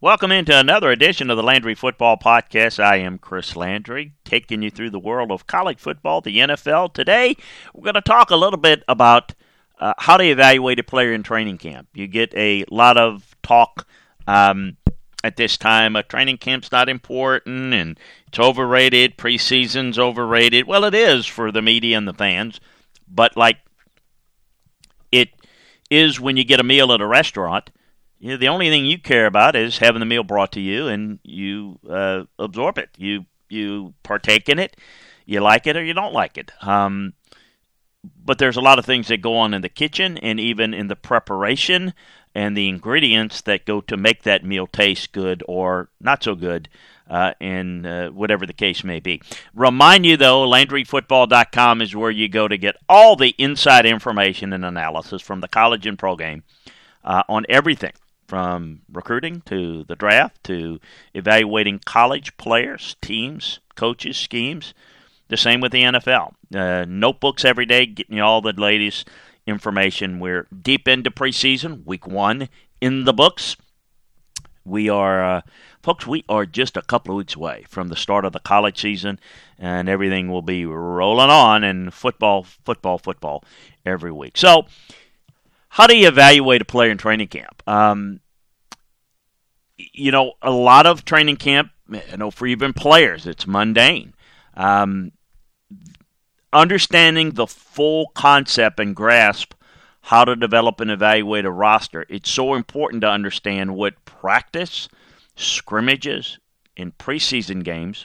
Welcome into another edition of the Landry Football Podcast. I am Chris Landry, taking you through the world of college football, the NFL. Today, we're going to talk a little bit about how to evaluate a player in training camp. You get a lot of talk at this time. Training camp's not important and it's overrated. Preseason's overrated. Well, it is for the media and the fans, but like it is when you get a meal at a restaurant. The only thing you care about is having the meal brought to you, and you absorb it. You partake in it. You like it or you don't like it. But there's a lot of things that go on in the kitchen and even in the preparation and the ingredients that go to make that meal taste good or not so good, and whatever the case may be. Remind you, though, LandryFootball.com is where you go to get all the inside information and analysis from the college and pro game on everything, from recruiting to the draft to evaluating college players, teams, coaches, schemes. The same with the NFL. Notebooks every day, getting you all the latest information. We're deep into preseason, week 1 in the books. We are, folks, we are just a couple of weeks away from the start of the college season, and everything will be rolling on, and football every week. So, how do you evaluate a player in training camp? A lot of training camp, for even players, it's mundane. Understanding the full concept and grasp how to develop and evaluate a roster, it's so important to understand what practice, scrimmages, and preseason games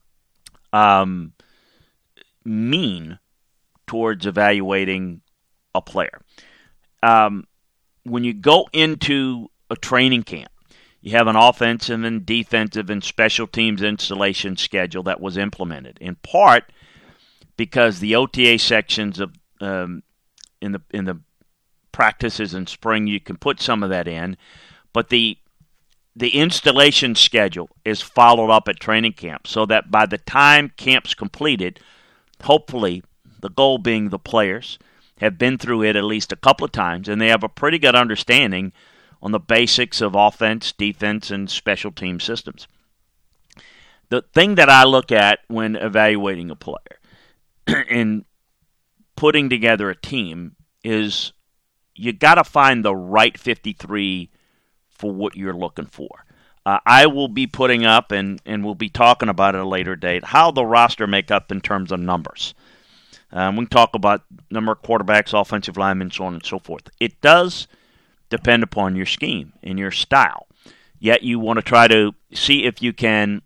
mean towards evaluating a player. When you go into a training camp, you have an offensive and defensive and special teams installation schedule that was implemented, in part because the OTA sections of in the practices in spring, you can put some of that in, but the installation schedule is followed up at training camp so that by the time camp's completed, hopefully the goal being the players have been through it at least a couple of times, and they have a pretty good understanding on the basics of offense, defense, and special team systems. The thing that I look at when evaluating a player and putting together a team is you got to find the right 53 for what you're looking for. I will be putting up, and we'll be talking about at a later date, how the roster make up in terms of numbers. We can talk about number of quarterbacks, offensive linemen, so on and so forth. It does depend upon your scheme and your style. Yet you want to try to see if you can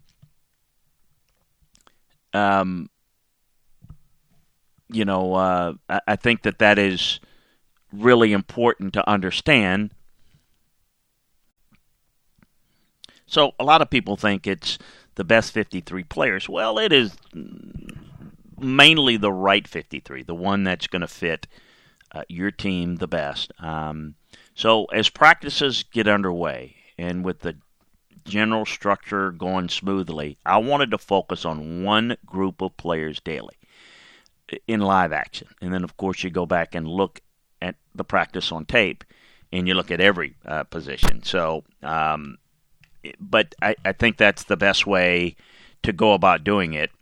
I think that is really important to understand. So a lot of people think it's the best 53 players. Well, it is mainly the right 53, the one that's going to fit your team the best. So as practices get underway and with the general structure going smoothly, I wanted to focus on one group of players daily in live action. And then, of course, you go back and look at the practice on tape, and you look at every position. So, but I think that's the best way to go about doing it.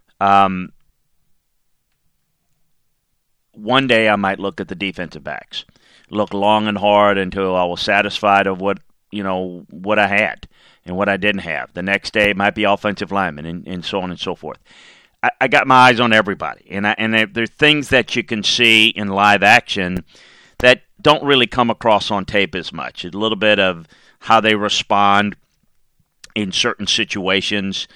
One day I might look at the defensive backs, look long and hard until I was satisfied of what I had and what I didn't have. The next day it might be offensive linemen and so on and so forth. I got my eyes on everybody, and there are things that you can see in live action that don't really come across on tape as much. A little bit of how they respond in certain situations,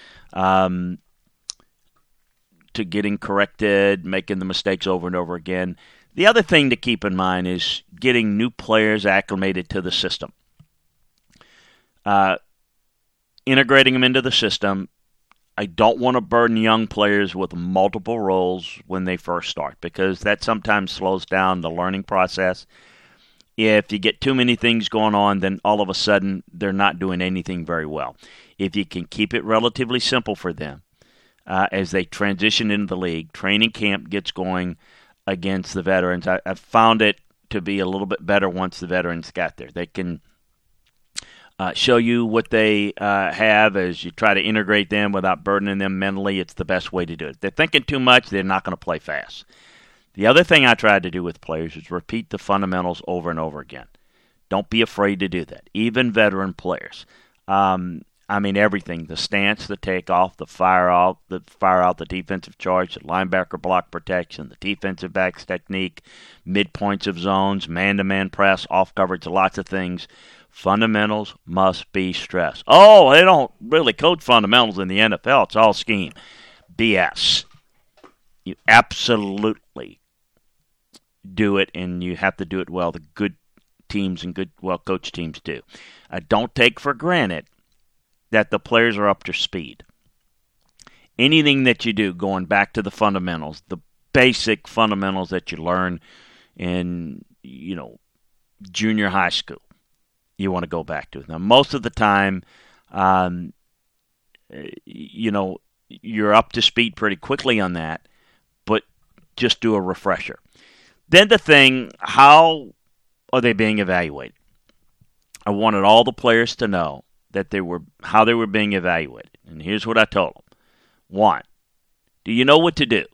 to getting corrected, making the mistakes over and over again. The other thing to keep in mind is getting new players acclimated to the system. Integrating them into the system. I don't want to burden young players with multiple roles when they first start, because that sometimes slows down the learning process. If you get too many things going on, then all of a sudden they're not doing anything very well. If you can keep it relatively simple for them, as they transition into the league, training camp gets going against the veterans. I found it to be a little bit better once the veterans got there. They can show you what they have as you try to integrate them without burdening them mentally. It's the best way to do it. If they're thinking too much, they're not going to play fast. The other thing I tried to do with players is repeat the fundamentals over and over again. Don't be afraid to do that. Even veteran players. Everything. The stance, the takeoff, the fire out, the defensive charge, the linebacker block protection, the defensive backs technique, midpoints of zones, man-to-man press, off coverage, lots of things. Fundamentals must be stressed. Oh, they don't really coach fundamentals in the NFL. It's all scheme. BS. You absolutely do it, and you have to do it well. The good teams and good, well-coached teams do. Don't take for granted that the players are up to speed. Anything that you do, going back to the fundamentals, the basic fundamentals that you learn in, junior high school, you want to go back to. Now, most of the time, you're up to speed pretty quickly on that, but just do a refresher. Then the thing, how are they being evaluated? I wanted all the players to know how they were being evaluated. And here's what I told them. 1, do you know what to do?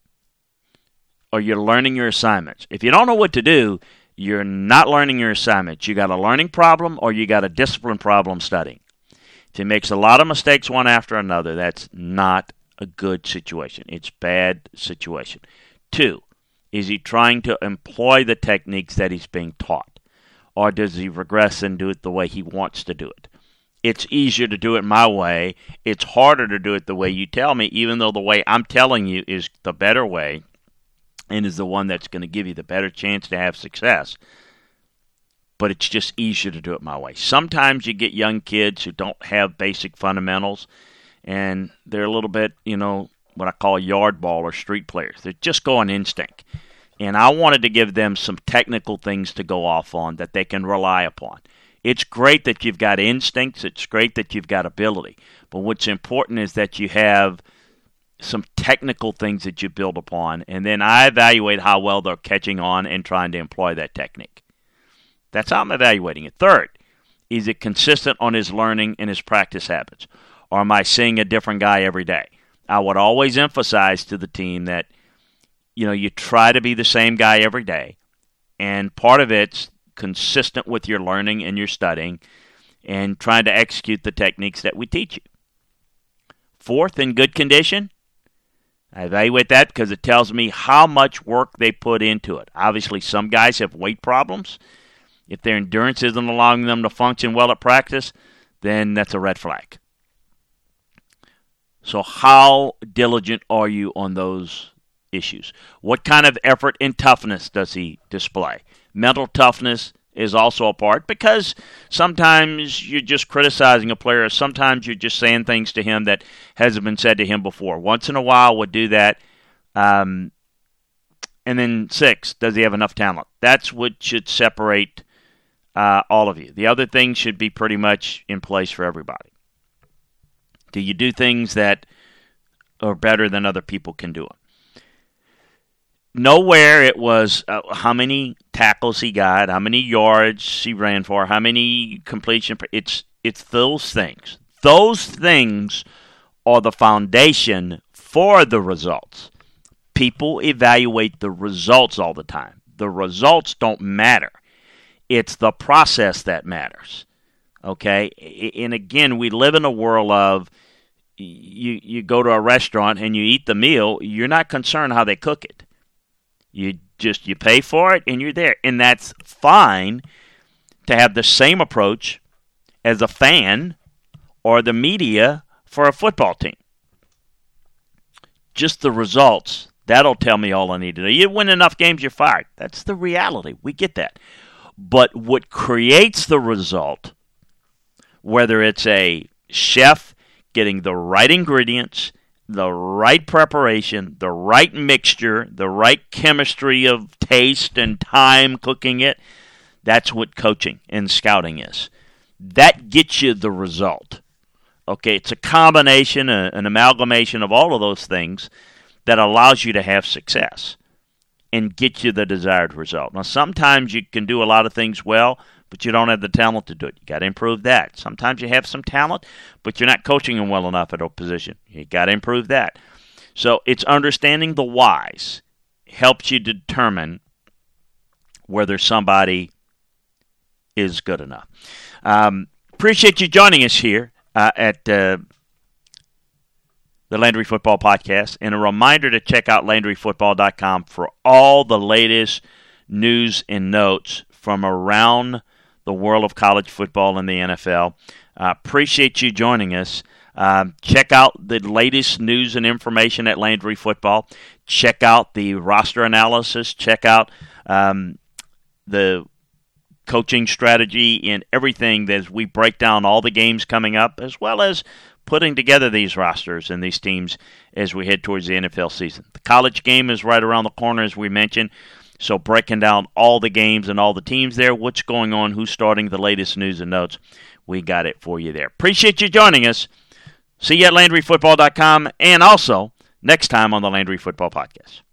Or you're learning your assignments. If you don't know what to do, you're not learning your assignments. You got a learning problem or you got a discipline problem studying. If he makes a lot of mistakes one after another, that's not a good situation. It's a bad situation. 2, is he trying to employ the techniques that he's being taught? Or does he regress and do it the way he wants to do it? It's easier to do it my way. It's harder to do it the way you tell me, even though the way I'm telling you is the better way and is the one that's going to give you the better chance to have success. But it's just easier to do it my way. Sometimes you get young kids who don't have basic fundamentals, and they're a little bit, what I call yard ball or street players. They just go on instinct. And I wanted to give them some technical things to go off on that they can rely upon. It's great that you've got instincts. It's great that you've got ability. But what's important is that you have some technical things that you build upon, and then I evaluate how well they're catching on and trying to employ that technique. That's how I'm evaluating it. 3rd, is it consistent on his learning and his practice habits? Or am I seeing a different guy every day? I would always emphasize to the team that, you try to be the same guy every day, and part of it's consistent with your learning and your studying and trying to execute the techniques that we teach you. 4th, in good condition, I evaluate that because it tells me how much work they put into it. Obviously, some guys have weight problems. If their endurance isn't allowing them to function well at practice, then that's a red flag. So how diligent are you on those issues? What kind of effort and toughness does he display? Mental toughness is also a part, because sometimes you're just criticizing a player, or sometimes you're just saying things to him that hasn't been said to him before. Once in a while we'll do that. And then 6, does he have enough talent? That's what should separate all of you. The other things should be pretty much in place for everybody. Do you do things that are better than other people can do them? Nowhere it was how many tackles he got, how many yards he ran for, how many completion. It's those things. Those things are the foundation for the results. People evaluate the results all the time. The results don't matter. It's the process that matters. Okay? And again, we live in a world of you go to a restaurant and you eat the meal, you're not concerned how they cook it. You pay for it and you're there. And that's fine to have the same approach as a fan or the media for a football team. Just the results, that'll tell me all I need to know. You win enough games, you're fired. That's the reality. We get that. But what creates the result, whether it's a chef getting the right ingredients, the right preparation, the right mixture, the right chemistry of taste and time cooking it, that's what coaching and scouting is. That gets you the result. Okay, it's a combination, an amalgamation of all of those things that allows you to have success and get you the desired result. Now, sometimes you can do a lot of things well, but you don't have the talent to do it. You got to improve that. Sometimes you have some talent, but you're not coaching them well enough at a position. You got to improve that. So it's understanding the whys helps you determine whether somebody is good enough. Appreciate you joining us here at the Landry Football Podcast. And a reminder to check out LandryFootball.com for all the latest news and notes from around the world of college football and the NFL. Appreciate you joining us. Check out the latest news and information at Landry Football. Check out the roster analysis. Check out the coaching strategy and everything as we break down all the games coming up, as well as putting together these rosters and these teams as we head towards the NFL season. The college game is right around the corner, as we mentioned, so breaking down all the games and all the teams there, what's going on, who's starting, the latest news and notes, we got it for you there. Appreciate you joining us. See you at LandryFootball.com and also next time on the Landry Football Podcast.